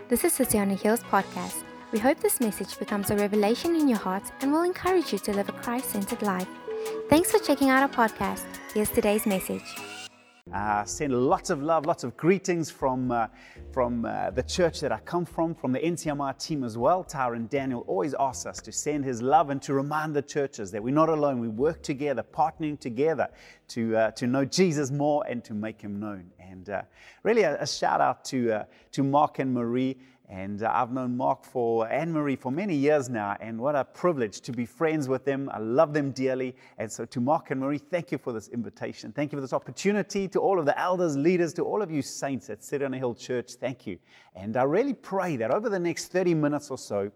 This is City on a Hill's podcast. We hope this message becomes a revelation in your heart and will encourage you to live a Christ-centered life. Thanks for checking out our podcast. Here's today's message. Send lots of love, lots of greetings from the church that I come from the NCMR team as well. Tara and Daniel always ask us to send his love and to remind the churches that we're not alone. We work together, partnering together to know Jesus more and to make him known. And really a shout out to Mark and Marie. And I've known Mark and Marie for many years now, and what a privilege to be friends with them. I love them dearly. And so to Mark and Marie, thank you for this invitation. Thank you for this opportunity. To all of the elders, leaders, to all of you saints at City on a Hill Church, thank you. And I really pray that over the next 30 minutes or so,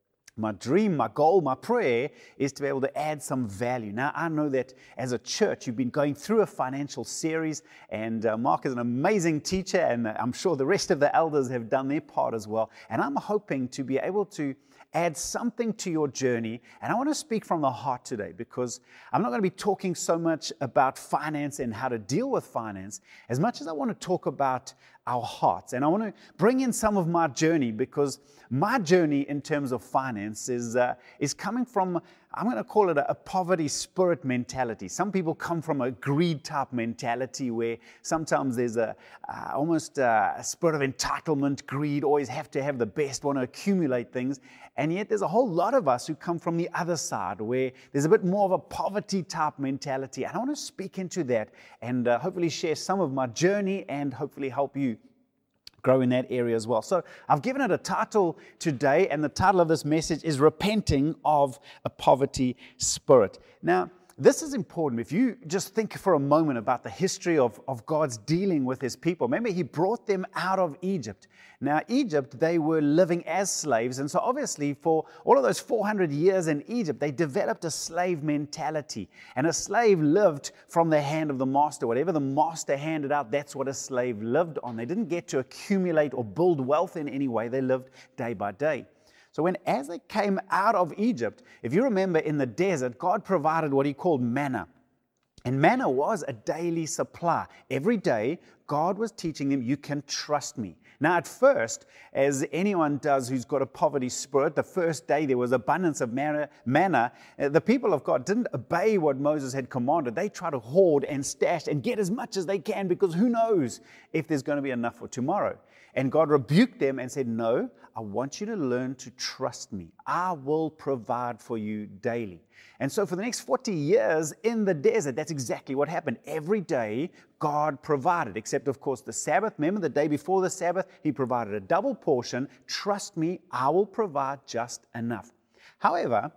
my dream, my goal, my prayer is to be able to add some value. Now, I know that as a church, you've been going through a financial series, and Mark is an amazing teacher, and I'm sure the rest of the elders have done their part as well. And I'm hoping to be able to add something to your journey. And I want to speak from the heart today, because I'm not going to be talking so much about finance and how to deal with finance as much as I want to talk about our hearts. And I want to bring in some of my journey, because my journey in terms of finance is coming from, I'm going to call it a poverty spirit mentality. Some people come from a greed type mentality where sometimes there's almost a spirit of entitlement, greed, always have to have the best, want to accumulate things. And yet there's a whole lot of us who come from the other side where there's a bit more of a poverty type mentality. And I want to speak into that and hopefully share some of my journey and hopefully help you grow in that area as well. So I've given it a title today, and the title of this message is Repenting of a Poverty Spirit. Now, this is important. If you just think for a moment about the history of God's dealing with his people. Remember, he brought them out of Egypt. Now, Egypt, they were living as slaves. And so obviously for all of those 400 years in Egypt, they developed a slave mentality. And a slave lived from the hand of the master. Whatever the master handed out, that's what a slave lived on. They didn't get to accumulate or build wealth in any way. They lived day by day. So as they came out of Egypt, if you remember in the desert, God provided what he called manna. And manna was a daily supply. Every day, God was teaching them, you can trust me. Now, at first, as anyone does who's got a poverty spirit, the first day there was abundance of manna. The people of God didn't obey what Moses had commanded. They tried to hoard and stash and get as much as they can, because who knows if there's going to be enough for tomorrow. And God rebuked them and said, no, I want you to learn to trust me. I will provide for you daily. And so for the next 40 years in the desert, that's exactly what happened. Every day, God provided, except, of course, the Sabbath. Remember, the day before the Sabbath, he provided a double portion. Trust me, I will provide just enough. However,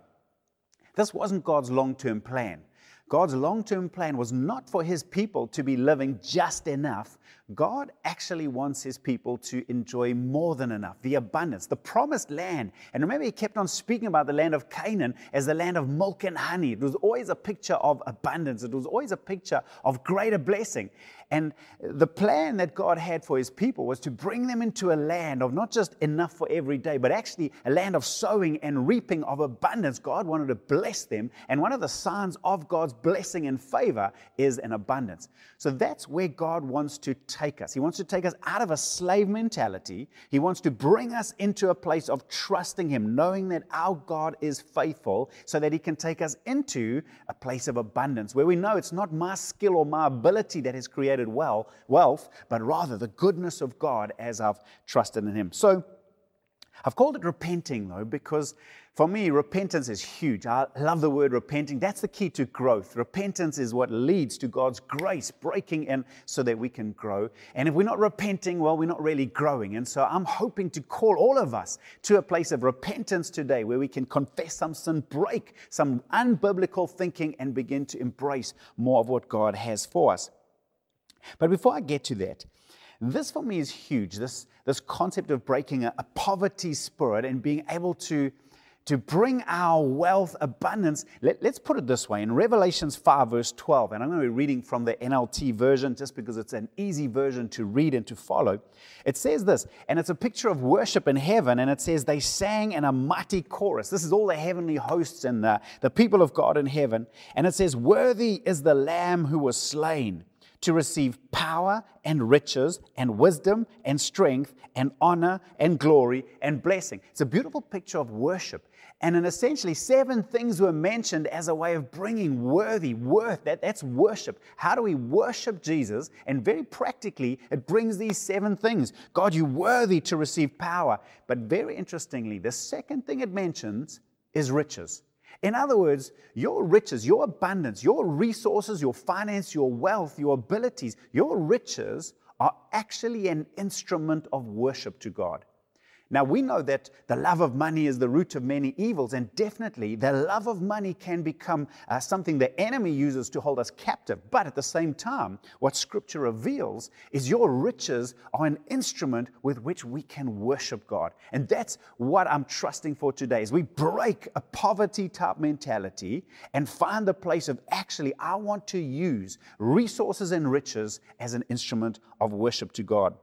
this wasn't God's long-term plan. God's long-term plan was not for his people to be living just enough. God actually wants his people to enjoy more than enough, the abundance, the promised land. And remember, he kept on speaking about the land of Canaan as the land of milk and honey. It was always a picture of abundance. It was always a picture of greater blessing. And the plan that God had for his people was to bring them into a land of not just enough for every day, but actually a land of sowing and reaping of abundance. God wanted to bless them. And one of the signs of God's blessing and favor is an abundance. So that's where God wants to take us. He wants to take us out of a slave mentality. He wants to bring us into a place of trusting him, knowing that our God is faithful, so that he can take us into a place of abundance where we know it's not my skill or my ability that has created wealth, but rather the goodness of God as I've trusted in him. So I've called it repenting, though, because for me, repentance is huge. I love the word repenting. That's the key to growth. Repentance is what leads to God's grace breaking in so that we can grow. And if we're not repenting, well, we're not really growing. And so I'm hoping to call all of us to a place of repentance today, where we can confess some sin, break some unbiblical thinking, and begin to embrace more of what God has for us. But before I get to that, this for me is huge, this concept of breaking a poverty spirit and being able to bring our wealth, abundance. Let's put it this way. In Revelations 5, verse 12, and I'm going to be reading from the NLT version just because it's an easy version to read and to follow. It says this, and it's a picture of worship in heaven, and it says, they sang in a mighty chorus. This is all the heavenly hosts and the people of God in heaven. And it says, worthy is the Lamb who was slain to receive power and riches and wisdom and strength and honor and glory and blessing. It's a beautiful picture of worship. And in essentially 7 things were mentioned as a way of bringing worth. That's worship. How do we worship Jesus? And very practically, it brings these 7 things. God, you're worthy to receive power. But very interestingly, the second thing it mentions is riches. In other words, your riches, your abundance, your resources, your finance, your wealth, your abilities, your riches are actually an instrument of worship to God. Now, we know that the love of money is the root of many evils, and definitely the love of money can become something the enemy uses to hold us captive. But at the same time, what Scripture reveals is your riches are an instrument with which we can worship God. And that's what I'm trusting for today, is we break a poverty-type mentality and find the place of actually, I want to use resources and riches as an instrument of worship to God.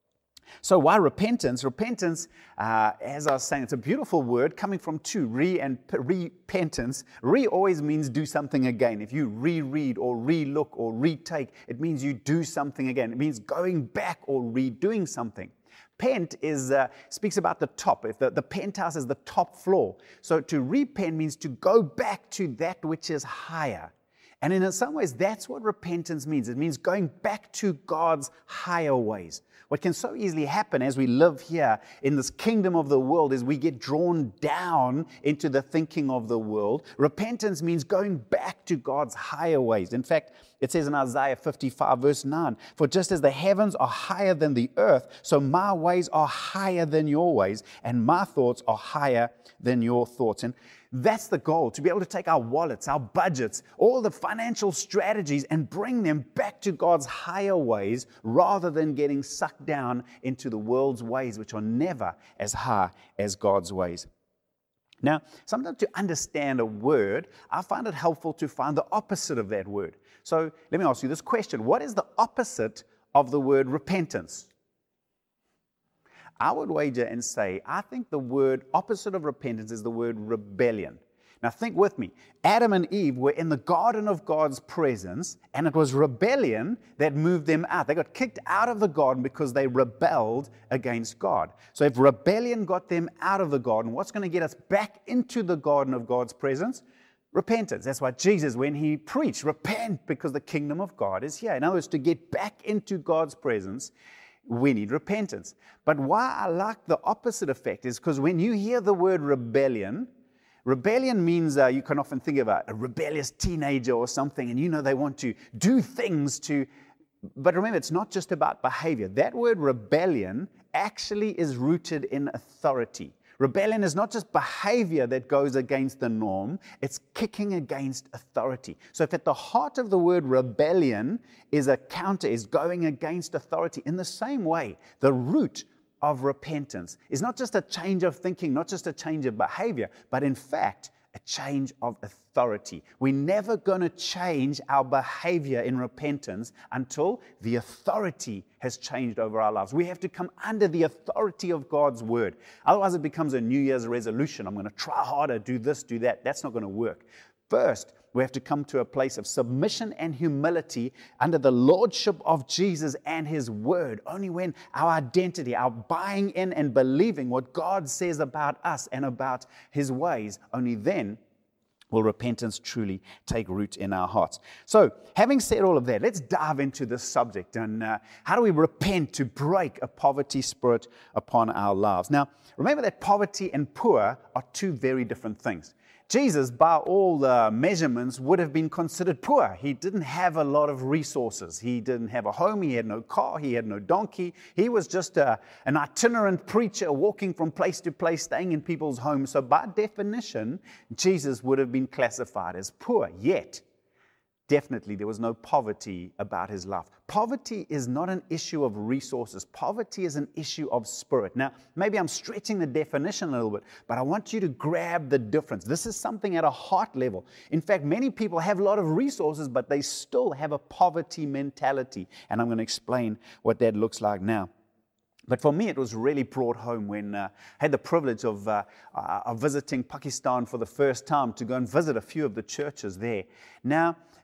So why repentance? Repentance, as I was saying, it's a beautiful word coming from 2, re and repentance. Re always means do something again. If you reread or relook or retake, it means you do something again. It means going back or redoing something. Pent speaks about the top. If the penthouse is the top floor. So to repent means to go back to that which is higher. And in some ways, that's what repentance means. It means going back to God's higher ways. What can so easily happen as we live here in this kingdom of the world is we get drawn down into the thinking of the world. Repentance means going back to God's higher ways. In fact, it says in Isaiah 55 verse 9, "For just as the heavens are higher than the earth, so my ways are higher than your ways, and my thoughts are higher than your thoughts." And that's the goal, to be able to take our wallets, our budgets, all the financial strategies and bring them back to God's higher ways rather than getting sucked down into the world's ways, which are never as high as God's ways. Now, sometimes to understand a word, I find it helpful to find the opposite of that word. So let me ask you this question. What is the opposite of the word repentance? I would wager and say, I think the word opposite of repentance is the word rebellion. Now think with me. Adam and Eve were in the garden of God's presence, and it was rebellion that moved them out. They got kicked out of the garden because they rebelled against God. So if rebellion got them out of the garden, what's going to get us back into the garden of God's presence? Repentance. That's why Jesus, when he preached, repent because the kingdom of God is here. In other words, to get back into God's presence, we need repentance. But why I like the opposite effect is because when you hear the word rebellion means you can often think about a rebellious teenager or something, and they want to do things to. But remember, it's not just about behavior. That word rebellion actually is rooted in authority. Rebellion is not just behavior that goes against the norm, it's kicking against authority. So if at the heart of the word rebellion is going against authority, in the same way, the root of repentance is not just a change of thinking, not just a change of behavior, but in fact, a change of authority. We're never going to change our behavior in repentance until the authority has changed over our lives. We have to come under the authority of God's word. Otherwise, it becomes a New Year's resolution. I'm going to try harder, do this, do that. That's not going to work. First, we have to come to a place of submission and humility under the lordship of Jesus and his word. Only when our identity, our buying in and believing what God says about us and about his ways, only then will repentance truly take root in our hearts. So, having said all of that, let's dive into this subject and how do we repent to break a poverty spirit upon our lives? Now, remember that poverty and poor are 2 very different things. Jesus, by all the measurements, would have been considered poor. He didn't have a lot of resources. He didn't have a home. He had no car. He had no donkey. He was just an itinerant preacher walking from place to place, staying in people's homes. So by definition, Jesus would have been classified as poor. Yet, definitely there was no poverty about his life. Poverty is not an issue of resources. Poverty is an issue of spirit. Now, maybe I'm stretching the definition a little bit, but I want you to grab the difference. This is something at a heart level. In fact, many people have a lot of resources, but they still have a poverty mentality. And I'm going to explain what that looks like now. But for me, it was really brought home when I had the privilege of visiting Pakistan for the first time to go and visit a few of the churches there. Now,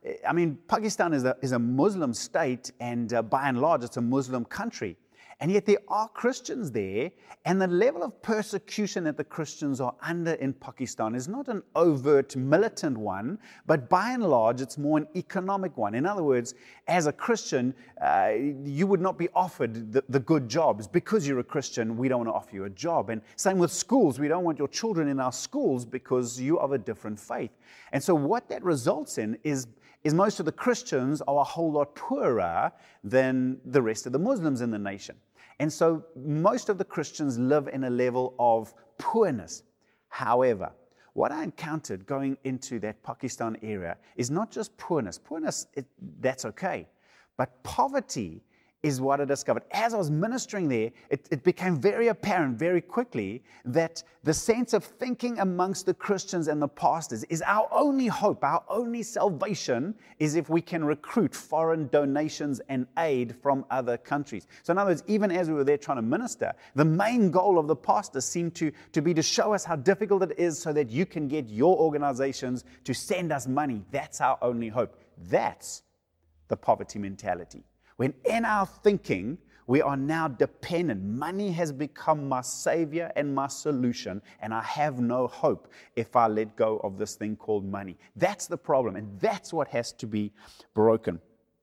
I mean, Pakistan is a Muslim state, and by and large, it's a Muslim country. And yet there are Christians there, and the level of persecution that the Christians are under in Pakistan is not an overt militant one, but by and large, it's more an economic one. In other words, as a Christian, you would not be offered the good jobs. Because you're a Christian, we don't want to offer you a job. And same with schools. We don't want your children in our schools because you're of a different faith. And so what that results in is most of the Christians are a whole lot poorer than the rest of the Muslims in the nation. And so most of the Christians live in a level of poorness. However, what I encountered going into that Pakistan area is not just poorness. Poorness, that's okay. But poverty is what I discovered. As I was ministering there, it became very apparent very quickly that the sense of thinking amongst the Christians and the pastors is our only hope, our only salvation is if we can recruit foreign donations and aid from other countries. So in other words, even as we were there trying to minister, the main goal of the pastors seemed to be to show us how difficult it is so that you can get your organizations to send us money. That's our only hope. That's the poverty mentality. When in our thinking, we are now dependent. Money has become my savior and my solution, and I have no hope if I let go of this thing called money. That's the problem, and that's what has to be broken.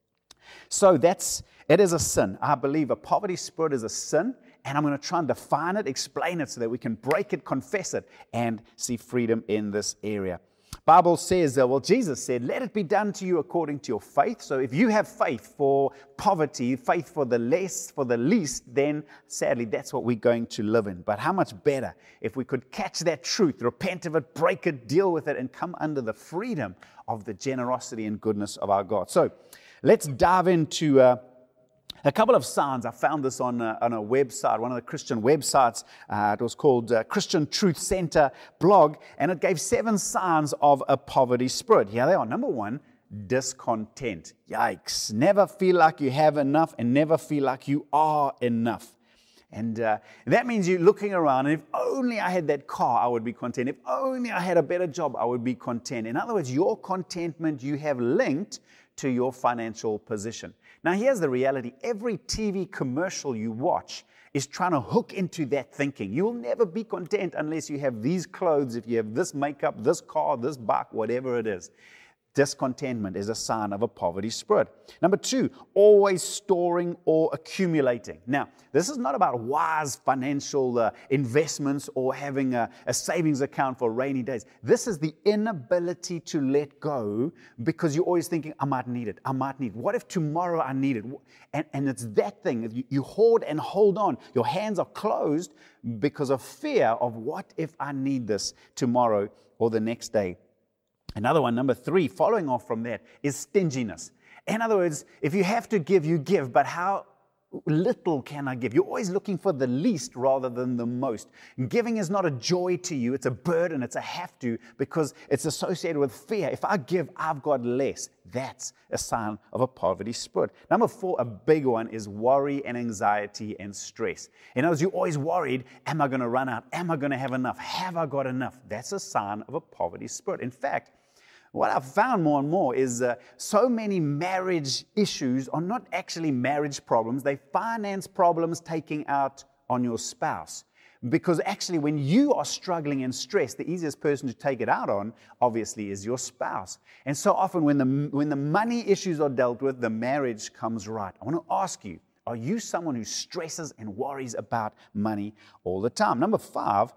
So it is a sin. I believe a poverty spirit is a sin, and I'm going to try and define it, explain it so that we can break it, confess it, and see freedom in this area. Bible says, Jesus said, let it be done to you according to your faith. So if you have faith for poverty, faith for the least, then sadly, that's what we're going to live in. But how much better if we could catch that truth, repent of it, break it, deal with it, and come under the freedom of the generosity and goodness of our God. So let's dive into a couple of signs. I found this on a website, one of the Christian websites. It was called Christian Truth Center blog, and it gave 7 signs of a poverty spirit. Here they are. Number 1, discontent. Yikes. Never feel like you have enough and never feel like you are enough. And that means you're looking around, and if only I had that car, I would be content. If only I had a better job, I would be content. In other words, your contentment you have linked to your financial position. Now, here's the reality. Every TV commercial you watch is trying to hook into that thinking. You'll never be content unless you have these clothes, if you have this makeup, this car, this bike, whatever it is. Discontentment is a sign of a poverty spirit. Number 2, always storing or accumulating. Now, this is not about wise financial investments or having a savings account for rainy days. This is the inability to let go because you're always thinking, I might need it. What if tomorrow I need it? And it's that thing. You hoard and hold on. Your hands are closed because of fear of what if I need this tomorrow or the next day. Another one, number 3, following off from that, is stinginess. In other words, if you have to give, you give, but how little can I give? You're always looking for the least rather than the most. Giving is not a joy to you, it's a burden, it's a have to, because it's associated with fear. If I give, I've got less. That's a sign of a poverty spirit. Number 4, a big one, is worry and anxiety and stress. In other words, you're always worried, am I going to run out? Am I going to have enough? Have I got enough? That's a sign of a poverty spirit. In fact, what I've found more and more is so many marriage issues are not actually marriage problems. They're finance problems taking out on your spouse. Because actually when you are struggling and stressed, the easiest person to take it out on, obviously, is your spouse. And so often when the money issues are dealt with, the marriage comes right. I want to ask you, are you someone who stresses and worries about money all the time? Number 5,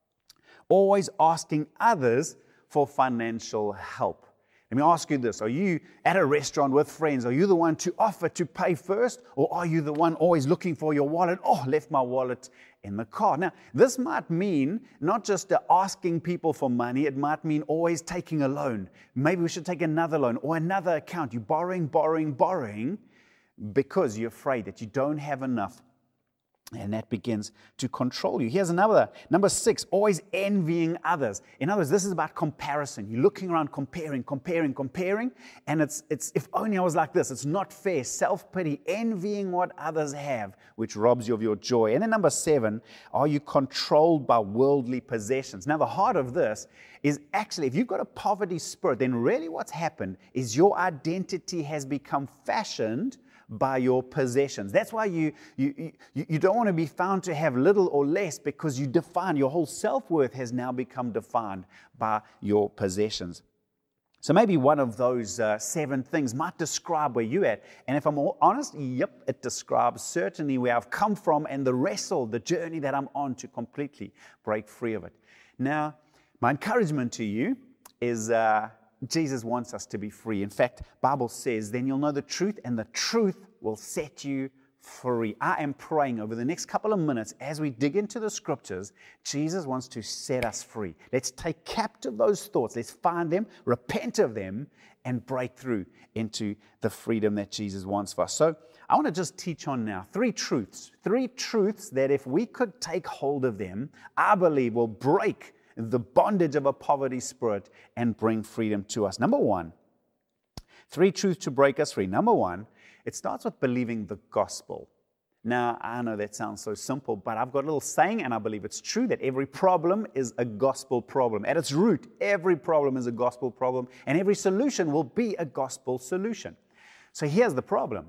always asking others for financial help. Let me ask you this. Are you at a restaurant with friends? Are you the one to offer to pay first? Or are you the one always looking for your wallet? Oh, left my wallet in the car. Now, this might mean not just asking people for money. It might mean always taking a loan. Maybe we should take another loan or another account. You're borrowing because you're afraid that you don't have enough And that begins to control you. Here's another, number 6, always envying others. In other words, this is about comparison. You're looking around comparing, and it's if only I was like this. It's not fair. Self-pity, envying what others have, which robs you of your joy. And then number 7, are you controlled by worldly possessions? Now, the heart of this is actually, if you've got a poverty spirit, then really what's happened is your identity has become fashioned by your possessions. That's why you don't want to be found to have little or less, because your whole self-worth has now become defined by your possessions. So maybe one of those 7 things might describe where you're at. And if I'm all honest, yep, it describes certainly where I've come from and the journey that I'm on to completely break free of it. Now, my encouragement to you is Jesus wants us to be free. In fact, Bible says, then you'll know the truth, and the truth will set you free. I am praying over the next couple of minutes as we dig into the scriptures, Jesus wants to set us free. Let's take captive those thoughts. Let's find them, repent of them, and break through into the freedom that Jesus wants for us. So I want to just teach on now 3 truths that if we could take hold of them, I believe will break the bondage of a poverty spirit and bring freedom to us. Number 1, 3 truths to break us free. Number 1, it starts with believing the gospel. Now, I know that sounds so simple, but I've got a little saying, and I believe it's true, that every problem is a gospel problem. At its root, every problem is a gospel problem, and every solution will be a gospel solution. So here's the problem.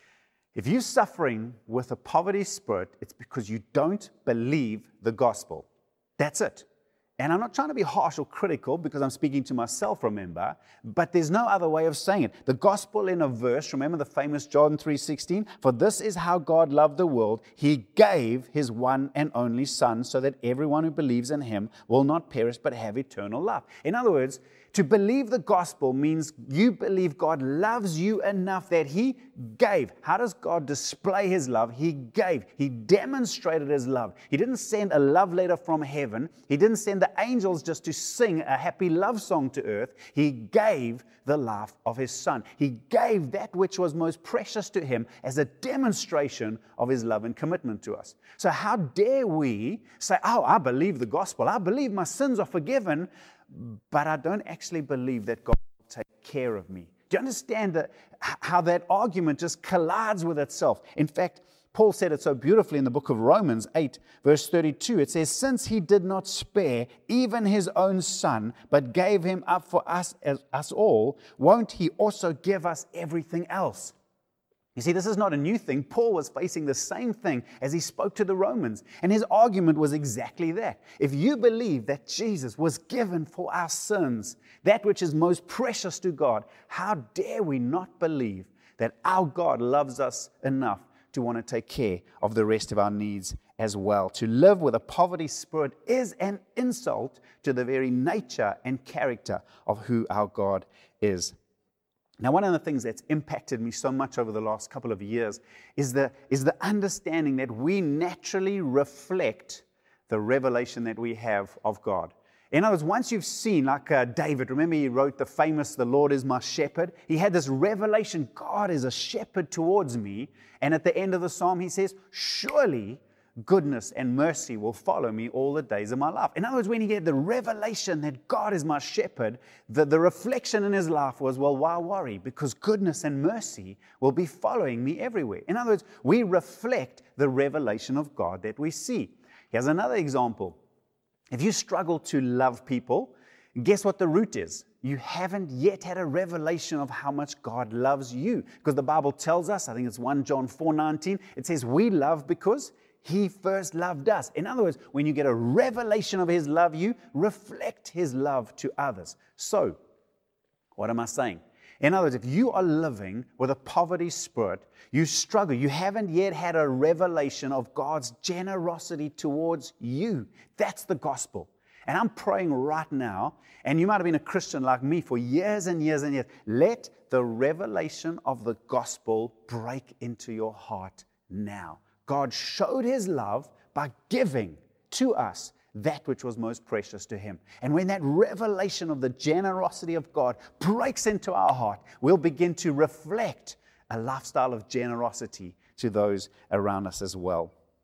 If you're suffering with a poverty spirit, it's because you don't believe the gospel. That's it. And I'm not trying to be harsh or critical, because I'm speaking to myself, remember, but there's no other way of saying it. The gospel in a verse, remember the famous John 3:16? For this is how God loved the world. He gave His one and only Son, so that everyone who believes in Him will not perish but have eternal life. In other words, to believe the gospel means you believe God loves you enough that He gave. How does God display His love? He gave. He demonstrated His love. He didn't send a love letter from heaven. He didn't send the angels just to sing a happy love song to earth. He gave the life of His Son. He gave that which was most precious to Him as a demonstration of His love and commitment to us. So how dare we say, oh, I believe the gospel. I believe my sins are forgiven, but I don't actually believe that God will take care of me. Do you understand how that argument just collides with itself? In fact, Paul said it so beautifully in the book of Romans 8, verse 32. It says, since He did not spare even His own Son, but gave Him up for us all, won't He also give us everything else? You see, this is not a new thing. Paul was facing the same thing as he spoke to the Romans. And his argument was exactly that. If you believe that Jesus was given for our sins, that which is most precious to God, how dare we not believe that our God loves us enough to want to take care of the rest of our needs as well? To live with a poverty spirit is an insult to the very nature and character of who our God is. Now, one of the things that's impacted me so much over the last couple of years is the understanding that we naturally reflect the revelation that we have of God. In other words, once you've seen, like David, remember he wrote the famous, "The Lord is my shepherd." He had this revelation, God is a shepherd towards me. And at the end of the psalm, he says, surely goodness and mercy will follow me all the days of my life. In other words, when he had the revelation that God is my shepherd, the reflection in his life was, well, why worry? Because goodness and mercy will be following me everywhere. In other words, we reflect the revelation of God that we see. Here's another example. If you struggle to love people, guess what the root is? You haven't yet had a revelation of how much God loves you. Because the Bible tells us, I think it's 1 John 4:19, it says we love because He first loved us. In other words, when you get a revelation of His love, you reflect His love to others. So, what am I saying? In other words, if you are living with a poverty spirit, you struggle, you haven't yet had a revelation of God's generosity towards you. That's the gospel. And I'm praying right now, and you might have been a Christian like me for years and years and years, let the revelation of the gospel break into your heart now. God showed His love by giving to us that which was most precious to Him. And when that revelation of the generosity of God breaks into our heart, we'll begin to reflect a lifestyle of generosity to those around us as well.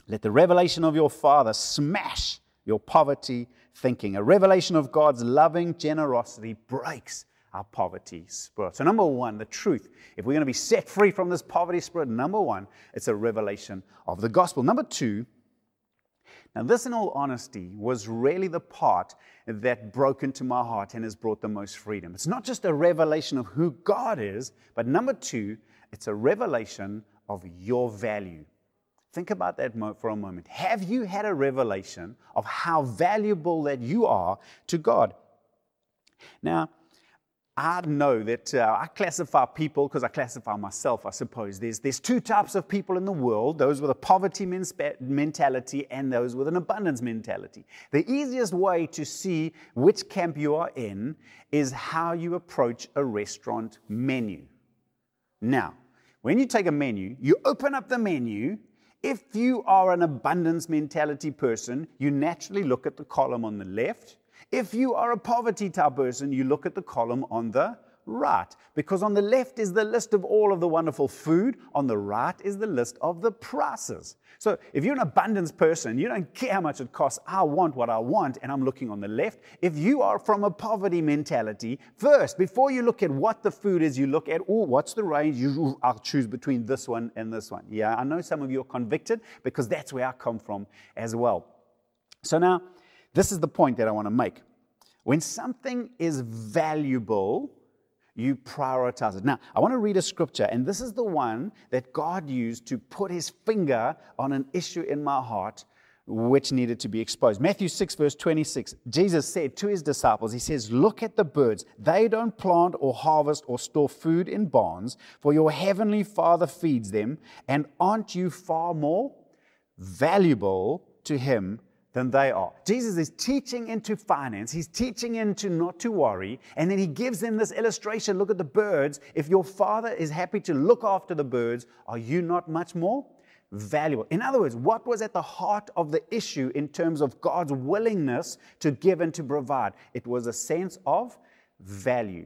Let the revelation of your Father smash your poverty thinking. A revelation of God's loving generosity breaks our poverty spirit. So number one, the truth. If we're going to be set free from this poverty spirit, number one, it's a revelation of the gospel. Number two, now this in all honesty was really the part that broke into my heart and has brought the most freedom. It's not just a revelation of who God is, but number two, it's a revelation of your value. Think about that for a moment. Have you had a revelation of how valuable that you are to God? Now, I know that I classify people, because I classify myself, I suppose. There's two types of people in the world, those with a poverty mentality and those with an abundance mentality. The easiest way to see which camp you are in is how you approach a restaurant menu. Now, when you take a menu, you open up the menu. If you are an abundance mentality person, you naturally look at the column on the left. If you are a poverty type person, you look at the column on the right. Because on the left is the list of all of the wonderful food. On the right is the list of the prices. So if you're an abundance person, you don't care how much it costs. I want what I want, and I'm looking on the left. If you are from a poverty mentality, first, before you look at what the food is, you look at, what's the range? I'll choose between this one and this one. Yeah, I know some of you are convicted because that's where I come from as well. So now, this is the point that I want to make. When something is valuable, you prioritize it. Now, I want to read a scripture, and this is the one that God used to put his finger on an issue in my heart which needed to be exposed. Matthew 6, verse 26, Jesus said to his disciples, he says, look at the birds. They don't plant or harvest or store food in barns, for your heavenly Father feeds them. And aren't you far more valuable to him than they are? Jesus is teaching into finance. He's teaching into not to worry. And then he gives them this illustration. Look at the birds. If your Father is happy to look after the birds, are you not much more valuable? In other words, what was at the heart of the issue in terms of God's willingness to give and to provide? It was a sense of value.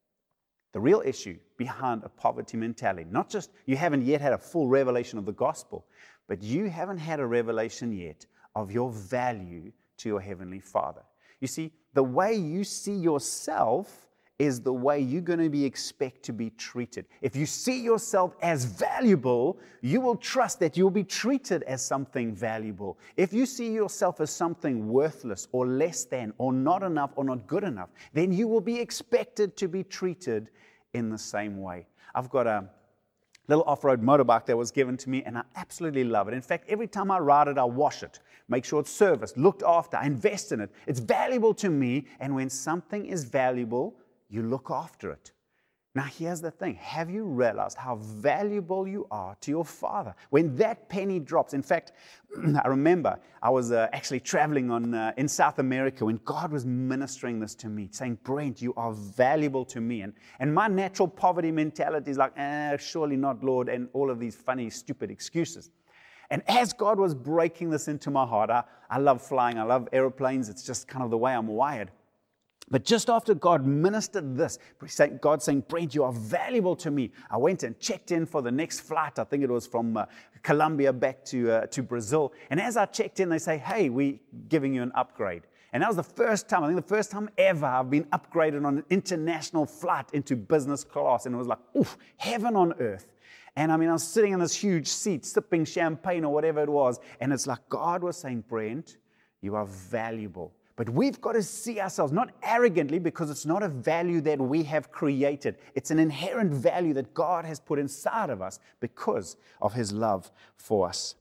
The real issue behind a poverty mentality, not just you haven't yet had a full revelation of the gospel, but you haven't had a revelation yet of your value to your Heavenly Father. You see, the way you see yourself is the way you're going to be expect to be treated. If you see yourself as valuable, you will trust that you'll be treated as something valuable. If you see yourself as something worthless or less than or not enough or not good enough, then you will be expected to be treated in the same way. I've got a little off-road motorbike that was given to me, and I absolutely love it. In fact, every time I ride it, I wash it, make sure it's serviced, looked after, I invest in it. It's valuable to me, and when something is valuable, you look after it. Now, here's the thing. Have you realized how valuable you are to your Father? When that penny drops, in fact, I remember I was actually traveling in South America when God was ministering this to me, saying, Brent, you are valuable to me. And my natural poverty mentality is like, surely not, Lord, and all of these funny, stupid excuses. And as God was breaking this into my heart, I love flying, I love airplanes, it's just kind of the way I'm wired. But just after God ministered this, God saying, Brent, you are valuable to me. I went and checked in for the next flight. I think it was from Colombia back to Brazil. And as I checked in, they say, hey, we're giving you an upgrade. And that was the first time, I think the first time ever I've been upgraded on an international flight into business class. And it was like, oof, heaven on earth. And I mean, I was sitting in this huge seat, sipping champagne or whatever it was. And it's like God was saying, Brent, you are valuable. But we've got to see ourselves, not arrogantly, because it's not a value that we have created. It's an inherent value that God has put inside of us because of his love for us.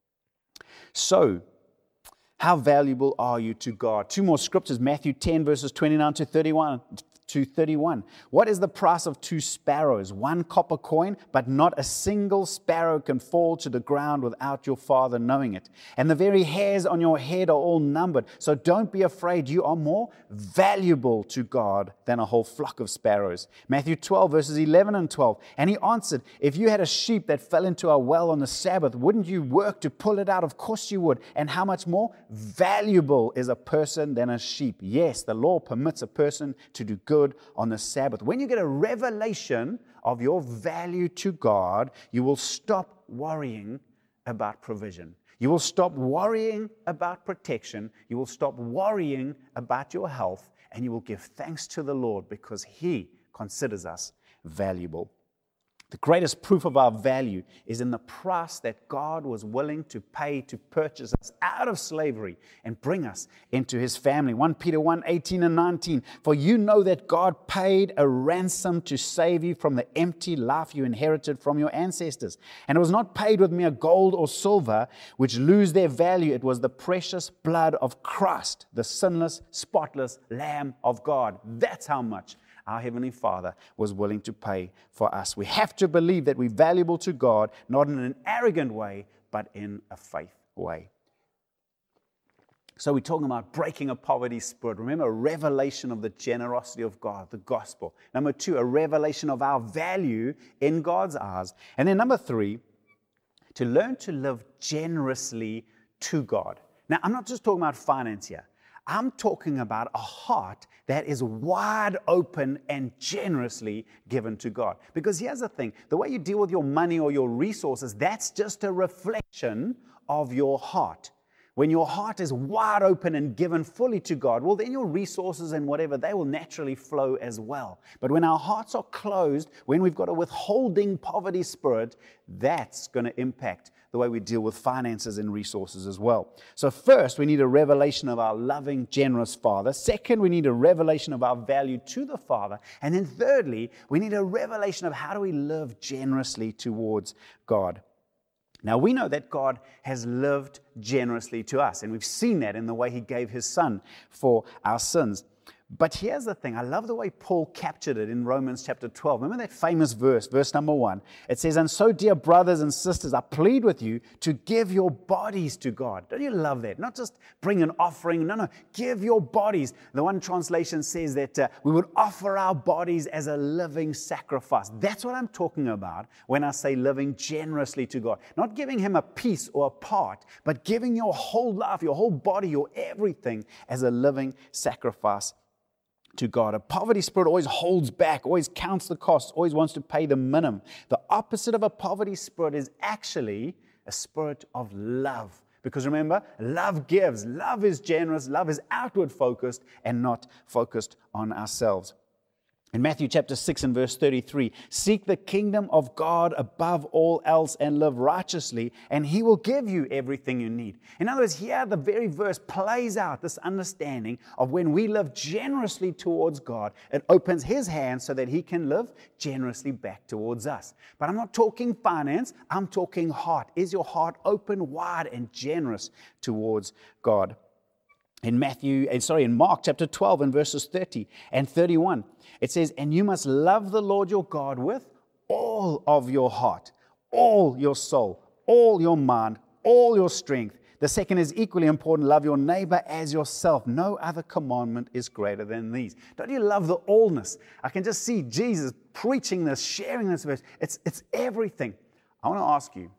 So, how valuable are you to God? Two more scriptures, Matthew 10, verses 29 to 31. What is the price of 2 sparrows? 1 copper coin, but not a single sparrow can fall to the ground without your Father knowing it. And the very hairs on your head are all numbered. So don't be afraid. You are more valuable to God than a whole flock of sparrows. Matthew 12, verses 11 and 12. And he answered, if you had a sheep that fell into a well on the Sabbath, wouldn't you work to pull it out? Of course you would. And how much more valuable is a person than a sheep? Yes, the law permits a person to do good on the Sabbath. When you get a revelation of your value to God, you will stop worrying about provision. You will stop worrying about protection. You will stop worrying about your health, and you will give thanks to the Lord because He considers us valuable. The greatest proof of our value is in the price that God was willing to pay to purchase us out of slavery and bring us into His family. 1 Peter 1:18 and 19. For you know that God paid a ransom to save you from the empty life you inherited from your ancestors. And it was not paid with mere gold or silver, which lose their value. It was the precious blood of Christ, the sinless, spotless Lamb of God. That's how much our Heavenly Father was willing to pay for us. We have to believe that we're valuable to God, not in an arrogant way, but in a faith way. So we're talking about breaking a poverty spirit. Remember, a revelation of the generosity of God, the gospel. Number 2, a revelation of our value in God's eyes. And then number 3, to learn to live generously to God. Now, I'm not just talking about finance here. I'm talking about a heart that is wide open and generously given to God. Because here's the thing, the way you deal with your money or your resources, that's just a reflection of your heart. When your heart is wide open and given fully to God, well, then your resources and whatever, they will naturally flow as well. But when our hearts are closed, when we've got a withholding poverty spirit, that's going to impact the way we deal with finances and resources as well. So first, we need a revelation of our loving, generous Father. Second, we need a revelation of our value to the Father. And then thirdly, we need a revelation of how do we live generously towards God. Now, we know that God has lived generously to us, and we've seen that in the way He gave His Son for our sins. But here's the thing. I love the way Paul captured it in Romans chapter 12. Remember that famous verse number 1. It says, and so, dear brothers and sisters, I plead with you to give your bodies to God. Don't you love that? Not just bring an offering. No, give your bodies. The one translation says that we would offer our bodies as a living sacrifice. That's what I'm talking about when I say living generously to God. Not giving Him a piece or a part, but giving your whole life, your whole body, your everything as a living sacrifice to God. A poverty spirit always holds back, always counts the costs, always wants to pay the minimum. The opposite of a poverty spirit is actually a spirit of love. Because remember, love gives, love is generous, love is outward focused and not focused on ourselves. In Matthew chapter 6 and verse 33, seek the kingdom of God above all else and live righteously, and He will give you everything you need. In other words, here the very verse plays out this understanding of when we live generously towards God, it opens His hands so that He can live generously back towards us. But I'm not talking finance, I'm talking heart. Is your heart open, wide, and generous towards God? In Mark chapter 12 and verses 30 and 31, it says, and you must love the Lord your God with all of your heart, all your soul, all your mind, all your strength. The second is equally important, love your neighbor as yourself. No other commandment is greater than these. Don't you love the allness? I can just see Jesus preaching this, sharing this verse. It's everything. I want to ask you,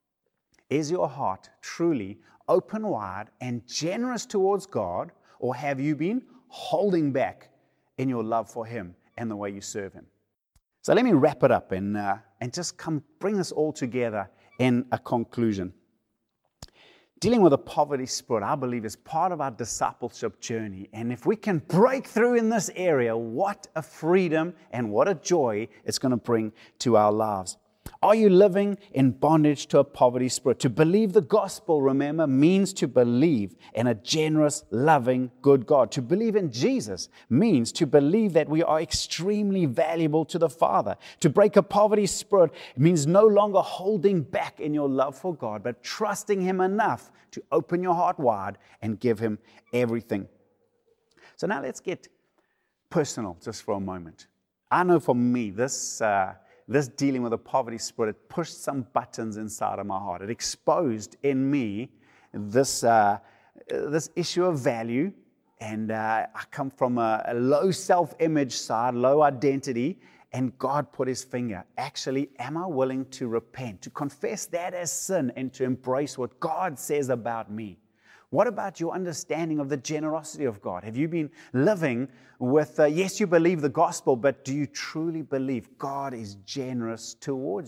is your heart truly open wide and generous towards God, or have you been holding back in your love for Him and the way you serve Him? So let me wrap it up and just bring this all together in a conclusion. Dealing with a poverty spirit, I believe, is part of our discipleship journey. And if we can break through in this area, what a freedom and what a joy it's going to bring to our lives. Are you living in bondage to a poverty spirit? To believe the gospel, remember, means to believe in a generous, loving, good God. To believe in Jesus means to believe that we are extremely valuable to the Father. To break a poverty spirit means no longer holding back in your love for God, but trusting Him enough to open your heart wide and give Him everything. So now let's get personal just for a moment. I know for me, this dealing with a poverty spirit, it pushed some buttons inside of my heart. It exposed in me this issue of value. And I come from a low self-image side, low identity. And God put His finger. Actually, am I willing to repent, to confess that as sin, and to embrace what God says about me? What about your understanding of the generosity of God? Have you been living with, yes, you believe the gospel, but do you truly believe God is generous towards you?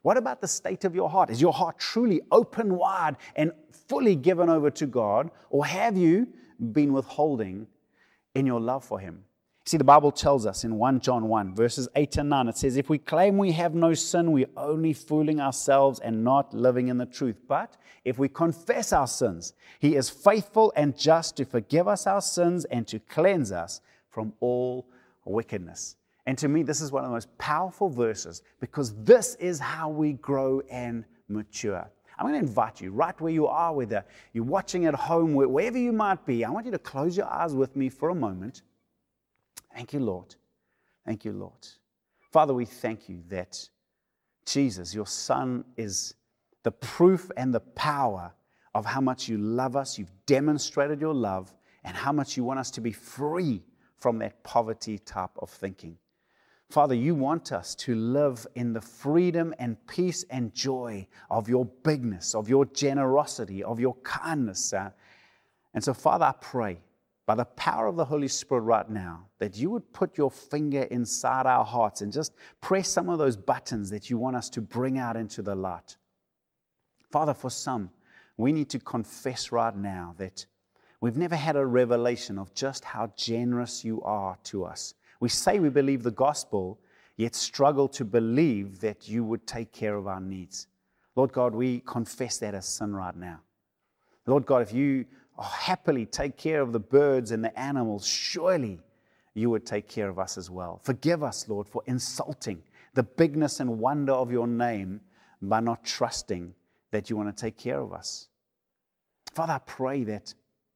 What about the state of your heart? Is your heart truly open wide and fully given over to God? Or have you been withholding in your love for Him? See, the Bible tells us in 1 John 1, verses 8 and 9, it says, if we claim we have no sin, we're only fooling ourselves and not living in the truth. But if we confess our sins, He is faithful and just to forgive us our sins and to cleanse us from all wickedness. And to me, this is one of the most powerful verses because this is how we grow and mature. I'm going to invite you right where you are, whether you're watching at home, wherever you might be, I want you to close your eyes with me for a moment. Thank you, Lord. Thank you, Lord. Father, we thank you that Jesus, your Son, is the proof and the power of how much you love us. You've demonstrated your love and how much you want us to be free from that poverty type of thinking. Father, you want us to live in the freedom and peace and joy of your bigness, of your generosity, of your kindness. And so, Father, I pray, by the power of the Holy Spirit right now, that you would put your finger inside our hearts and just press some of those buttons that you want us to bring out into the light. Father, for some, we need to confess right now that we've never had a revelation of just how generous you are to us. We say we believe the gospel, yet struggle to believe that you would take care of our needs. Lord God, we confess that as sin right now. Lord God, if you happily take care of the birds and the animals, surely you would take care of us as well. Forgive us, Lord, for insulting the bigness and wonder of your name by not trusting that you want to take care of us. Father, I pray that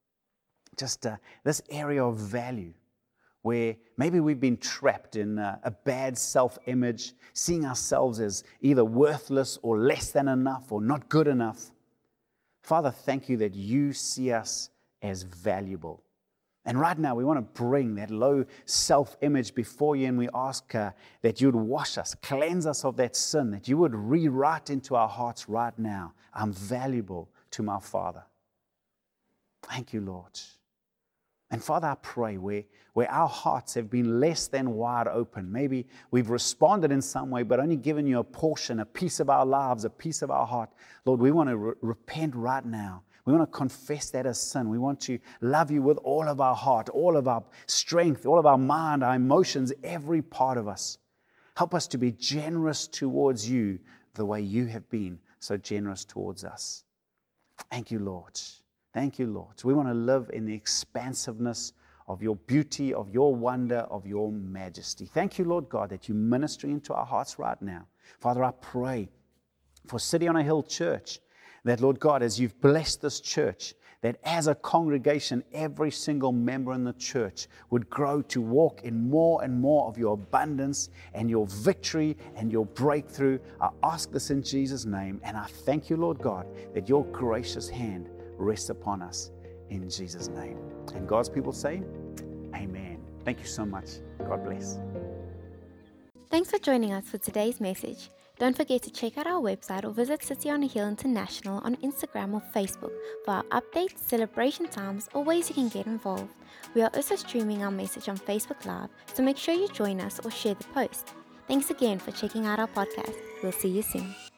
just this area of value, where maybe we've been trapped in a bad self-image, seeing ourselves as either worthless or less than enough or not good enough. Father, thank you that you see us as valuable. And right now, we want to bring that low self-image before you, and we ask that you would wash us, cleanse us of that sin, that you would rewrite into our hearts right now, I'm valuable to my Father. Thank you, Lord. And Father, I pray where our hearts have been less than wide open, maybe we've responded in some way, but only given you a portion, a piece of our lives, a piece of our heart. Lord, we want to repent right now. We want to confess that as sin. We want to love you with all of our heart, all of our strength, all of our mind, our emotions, every part of us. Help us to be generous towards you the way you have been so generous towards us. Thank you, Lord. Thank you, Lord. We want to live in the expansiveness of your beauty, of your wonder, of your majesty. Thank you, Lord God, that you're ministering into our hearts right now. Father, I pray for City on a Hill Church, that, Lord God, as you've blessed this church, that as a congregation, every single member in the church would grow to walk in more and more of your abundance and your victory and your breakthrough. I ask this in Jesus' name, and I thank you, Lord God, that your gracious hand rest upon us in Jesus' name. And God's people say, amen. Thank you so much. God bless. Thanks for joining us for today's message. Don't forget to check out our website or visit City on a Hill International on Instagram or Facebook for our updates, celebration times, or ways you can get involved. We are also streaming our message on Facebook Live, so make sure you join us or share the post. Thanks again for checking out our podcast. We'll see you soon.